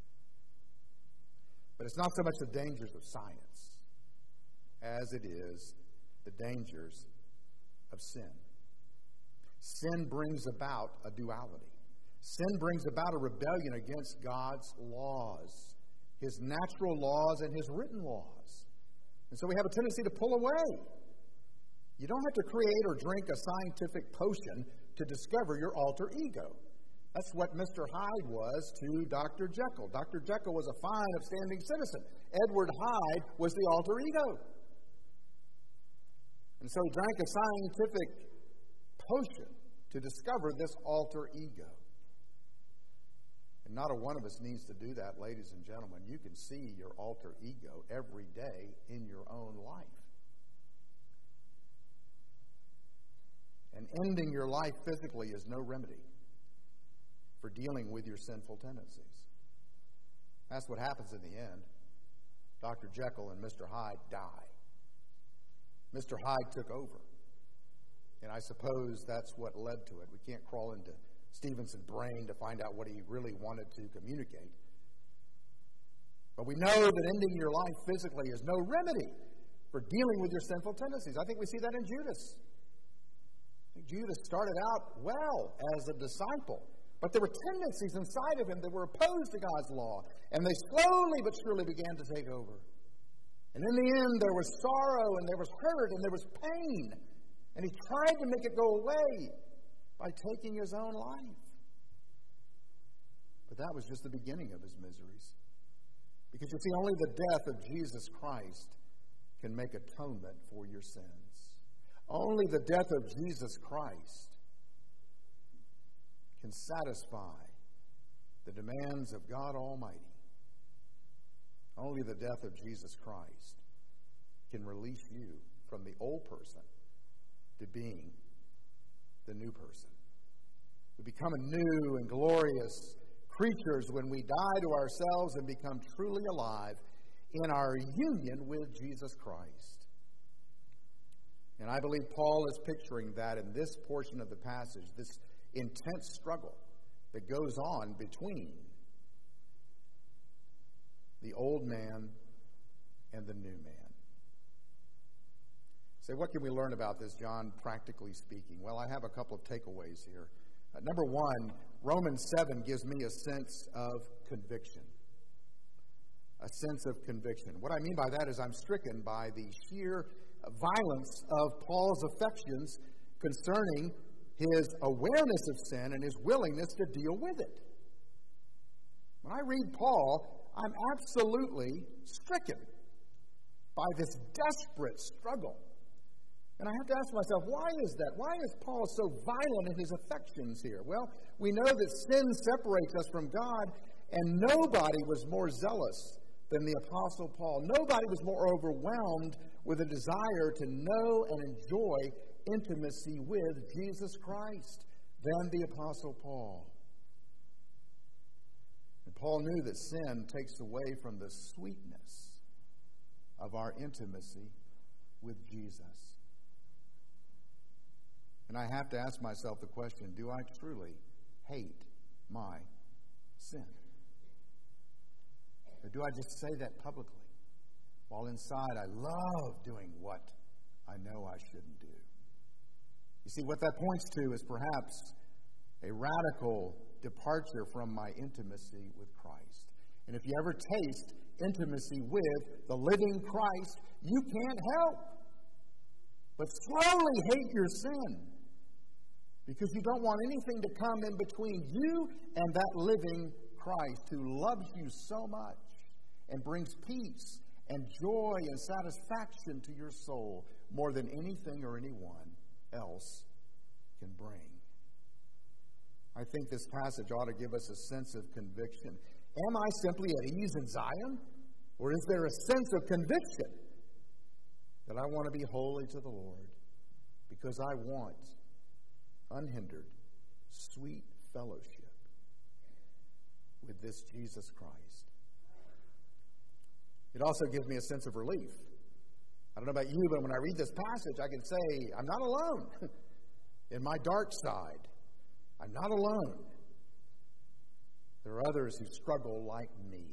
But it's not so much the dangers of science as it is the dangers of sin. Sin brings about a duality. Sin brings about a rebellion against God's laws, His natural laws and His written laws. And so we have a tendency to pull away. You don't have to create or drink a scientific potion to discover your alter ego. That's what Mister Hyde was to Doctor Jekyll. Doctor Jekyll was a fine, upstanding citizen. Edward Hyde was the alter ego. And so he drank a scientific potion to discover this alter ego. And not a one of us needs to do that, ladies and gentlemen. You can see your alter ego every day in your own life. And ending your life physically is no remedy for dealing with your sinful tendencies. That's what happens in the end. Doctor Jekyll and Mister Hyde die. Mister Hyde took over. And I suppose that's what led to it. We can't crawl into Stevenson's brain to find out what he really wanted to communicate. But we know that ending your life physically is no remedy for dealing with your sinful tendencies. I think we see that in Judas. I think Judas started out well as a disciple, but there were tendencies inside of him that were opposed to God's law, and they slowly but surely began to take over. And in the end, there was sorrow, and there was hurt, and there was pain. And he tried to make it go away by taking his own life. But that was just the beginning of his miseries. Because you see, only the death of Jesus Christ can make atonement for your sins. Only the death of Jesus Christ can satisfy the demands of God Almighty. Only the death of Jesus Christ can release you from the old person to being the new person. We become a new and glorious creatures when we die to ourselves and become truly alive in our union with Jesus Christ. And I believe Paul is picturing that in this portion of the passage, this intense struggle that goes on between the old man and the new man. So what can we learn about this, John, practically speaking? Well, I have a couple of takeaways here. Uh, number one, Romans seven gives me a sense of conviction. A sense of conviction. What I mean by that is I'm stricken by the sheer violence of Paul's affections concerning his awareness of sin and his willingness to deal with it. When I read Paul, I'm absolutely stricken by this desperate struggle. And I have to ask myself, why is that? Why is Paul so violent in his affections here? Well, we know that sin separates us from God, and nobody was more zealous than the Apostle Paul. Nobody was more overwhelmed with a desire to know and enjoy intimacy with Jesus Christ than the Apostle Paul. And Paul knew that sin takes away from the sweetness of our intimacy with Jesus. And I have to ask myself the question, do I truly hate my sin? Or do I just say that publicly, while inside I love doing what I know I shouldn't do? You see, what that points to is perhaps a radical departure from my intimacy with Christ. And if you ever taste intimacy with the living Christ, you can't help but slowly hate your sin, because you don't want anything to come in between you and that living Christ who loves you so much and brings peace and joy and satisfaction to your soul more than anything or anyone else can bring. I think this passage ought to give us a sense of conviction. Am I simply at ease in Zion? Or is there a sense of conviction that I want to be holy to the Lord because I want unhindered, sweet fellowship with this Jesus Christ It also gives me a sense of relief. I don't know about you, but when I read this passage, I can say, I'm not alone in my dark side. I'm not alone. There are others who struggle like me.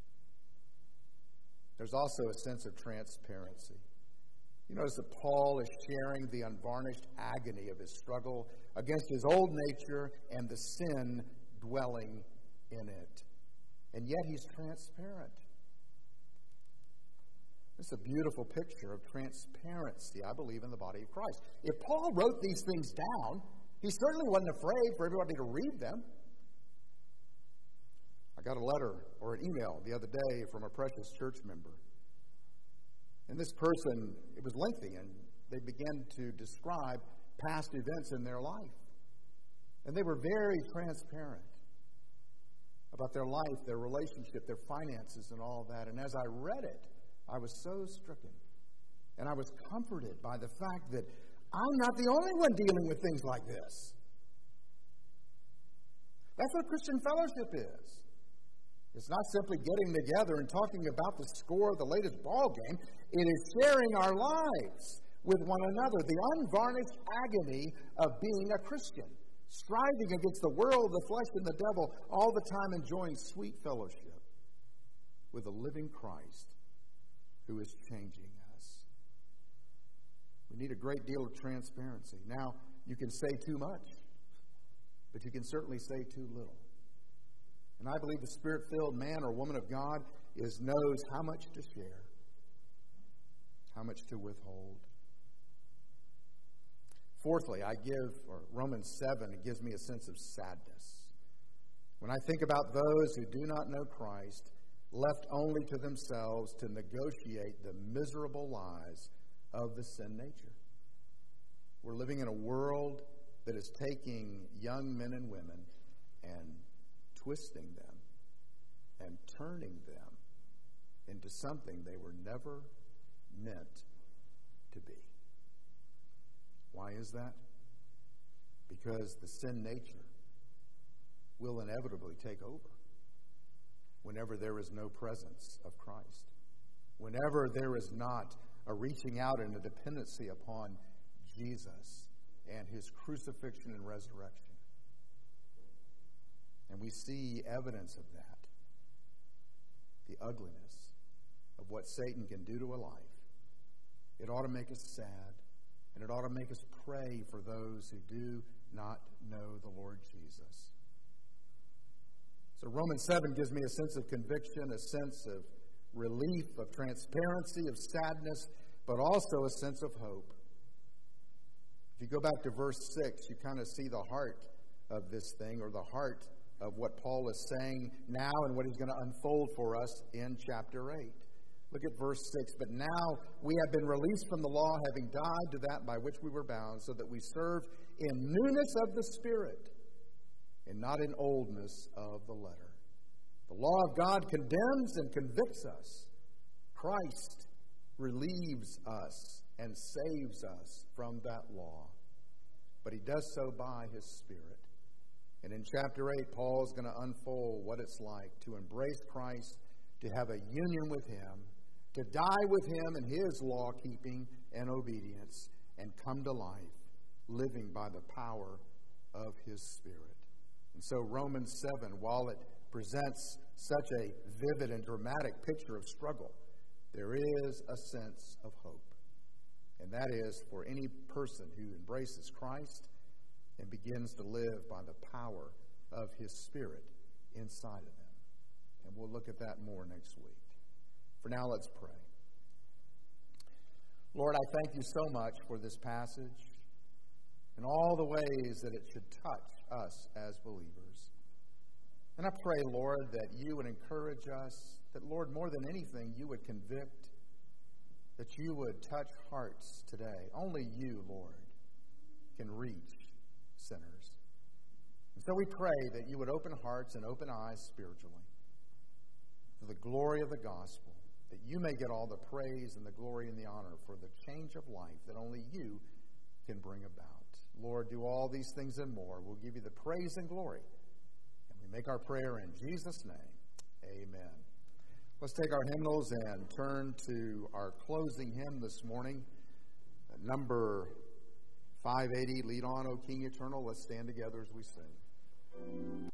There's also a sense of transparency. You notice that Paul is sharing the unvarnished agony of his struggle against his old nature and the sin dwelling in it. And yet he's transparent. It's a beautiful picture of transparency, I believe, in the body of Christ. If Paul wrote these things down, he certainly wasn't afraid for everybody to read them. I got a letter or an email the other day from a precious church member. And this person, it was lengthy, and they began to describe past events in their life. And they were very transparent about their life, their relationship, their finances, and all that. And as I read it, I was so stricken. And I was comforted by the fact that I'm not the only one dealing with things like this. That's what Christian fellowship is. It's not simply getting together and talking about the score of the latest ball game. It is sharing our lives with one another, the unvarnished agony of being a Christian, striving against the world, the flesh, and the devil, all the time enjoying sweet fellowship with a living Christ who is changing us. We need a great deal of transparency. Now, you can say too much, but you can certainly say too little. And I believe the Spirit-filled man or woman of God is knows how much to share, how much to withhold. Fourthly, I give, or Romans seven, it gives me a sense of sadness. When I think about those who do not know Christ, left only to themselves to negotiate the miserable lies of the sin nature. We're living in a world that is taking young men and women and twisting them and turning them into something they were never meant to be. Why is that? Because the sin nature will inevitably take over whenever there is no presence of Christ, whenever there is not a reaching out and a dependency upon Jesus and his crucifixion and resurrection. And we see evidence of that, the ugliness of what Satan can do to a life. It ought to make us sad, and it ought to make us pray for those who do not know the Lord Jesus. So Romans seven gives me a sense of conviction, a sense of relief, of transparency, of sadness, but also a sense of hope. If you go back to verse six, you kind of see the heart of this thing, or the heart of what Paul is saying now and what he's going to unfold for us in chapter eight. Look at verse six. But now we have been released from the law, having died to that by which we were bound, so that we serve in newness of the Spirit and not in oldness of the letter. The law of God condemns and convicts us. Christ relieves us and saves us from that law. But he does so by his Spirit. And in chapter eight, Paul is going to unfold what it's like to embrace Christ, to have a union with him, to die with him in his law-keeping and obedience, and come to life, living by the power of his Spirit. And so Romans seven, while it presents such a vivid and dramatic picture of struggle, there is a sense of hope. And that is for any person who embraces Christ and begins to live by the power of his Spirit inside of them. And we'll look at that more next week. For now, let's pray. Lord, I thank you so much for this passage and all the ways that it should touch us as believers. And I pray, Lord, that you would encourage us, that, Lord, more than anything, you would convict, that you would touch hearts today. Only you, Lord, can reach sinners. And so we pray that you would open hearts and open eyes spiritually for the glory of the gospel, that you may get all the praise and the glory and the honor for the change of life that only you can bring about. Lord, do all these things and more. We'll give you the praise and glory. And we make our prayer in Jesus' name. Amen. Let's take our hymnals and turn to our closing hymn this morning, number five eighty, Lead On, O King Eternal. Let's stand together as we sing.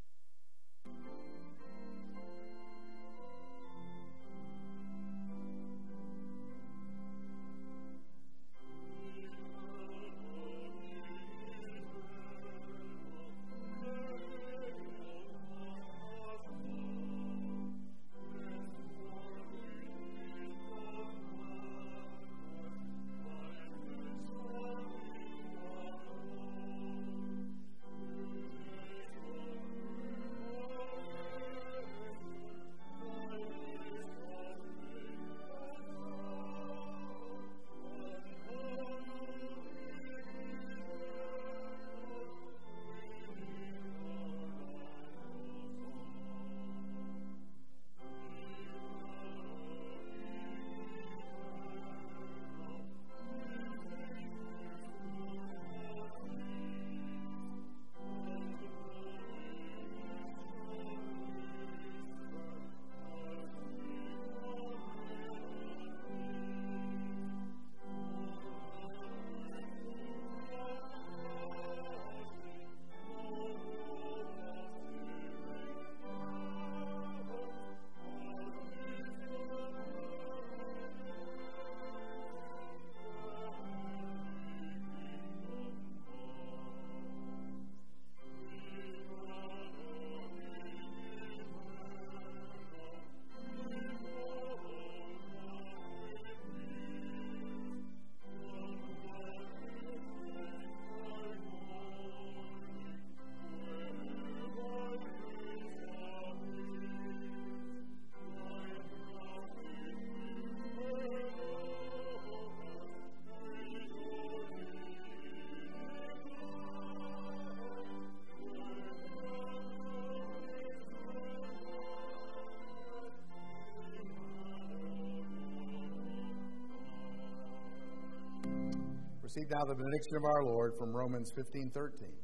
Receive now the benediction of our Lord from Romans fifteen thirteen.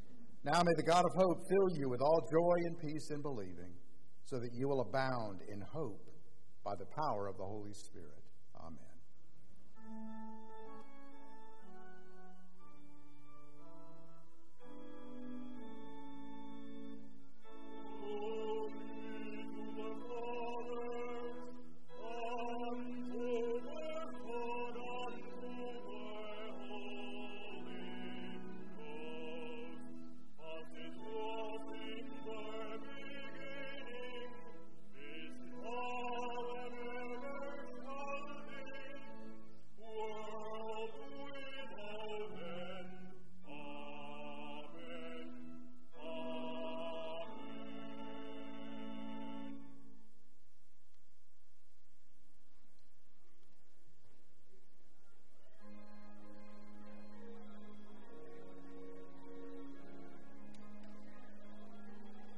Now may the God of hope fill you with all joy and peace in believing, so that you will abound in hope by the power of the Holy Spirit.